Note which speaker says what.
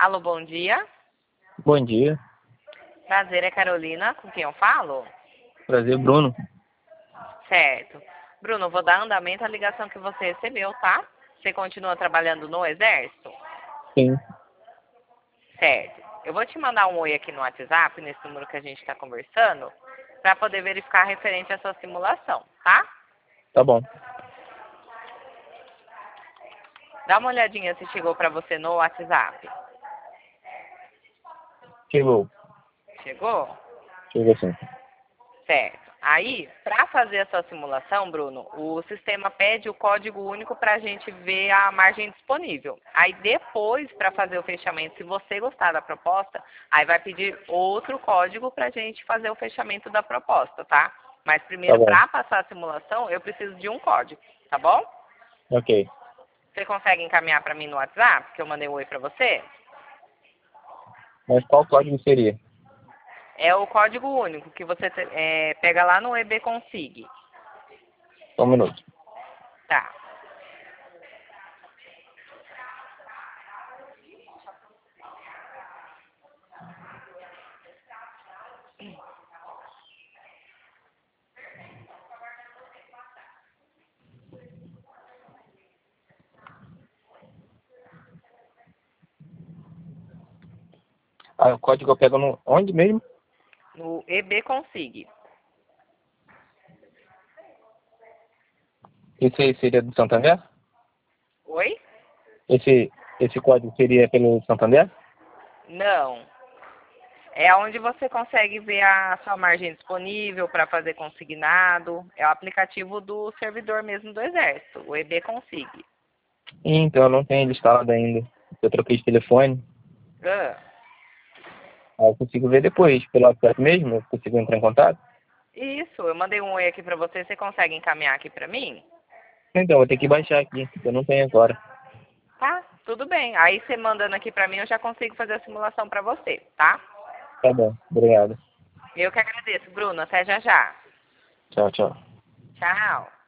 Speaker 1: Alô, bom dia.
Speaker 2: Bom dia.
Speaker 1: Prazer, é Carolina, com quem eu falo?
Speaker 2: Prazer, Bruno.
Speaker 1: Certo. Bruno, vou dar andamento à ligação que você recebeu, tá? Você continua trabalhando no Exército?
Speaker 2: Sim,
Speaker 1: Certo. Eu vou te mandar um oi aqui no WhatsApp, nesse número que a gente está conversando, para poder verificar referente à sua simulação, tá?
Speaker 2: tá bom.
Speaker 1: Dá uma olhadinha se chegou para você no WhatsApp.
Speaker 2: Chegou.
Speaker 1: Chegou?
Speaker 2: Chegou sim.
Speaker 1: Certo. Aí, para fazer a sua simulação, Bruno, o sistema pede o código único para a gente ver a margem disponível. Aí depois, para fazer o fechamento, se você gostar da proposta, aí vai pedir outro código para a gente fazer o fechamento da proposta, tá? Mas
Speaker 2: Tá
Speaker 1: primeiro,
Speaker 2: bom.
Speaker 1: para passar a simulação, eu preciso de um código, tá bom?
Speaker 2: Ok.
Speaker 1: Você consegue encaminhar para mim no WhatsApp, que eu mandei um oi para você?
Speaker 2: Mas qual código seria?
Speaker 1: É o código único que você pega lá no EB Consig.
Speaker 2: Só um minuto.
Speaker 1: Tá.
Speaker 2: Ah, o código eu pego no... Onde mesmo?
Speaker 1: No EB Consig.
Speaker 2: Esse aí seria do Santander?
Speaker 1: Oi?
Speaker 2: Esse código seria pelo Santander?
Speaker 1: Não. É onde você consegue ver a sua margem disponível para fazer consignado. É o aplicativo do servidor mesmo do Exército, o EB Consig.
Speaker 2: Então, eu não tenho ele instalado ainda. Eu troquei de telefone.
Speaker 1: Ah,
Speaker 2: Aí eu consigo ver depois, pelo WhatsApp mesmo, eu consigo entrar em contato.
Speaker 1: isso, eu mandei um oi aqui para você. Você consegue encaminhar aqui para mim?
Speaker 2: Então, vou ter que baixar aqui, eu não tenho agora.
Speaker 1: Tá, tudo bem. Aí você mandando aqui para mim, eu já consigo fazer a simulação para você, tá?
Speaker 2: Tá bom, obrigado.
Speaker 1: Eu que agradeço, Bruno. Até já já.
Speaker 2: Tchau, tchau.
Speaker 1: Tchau.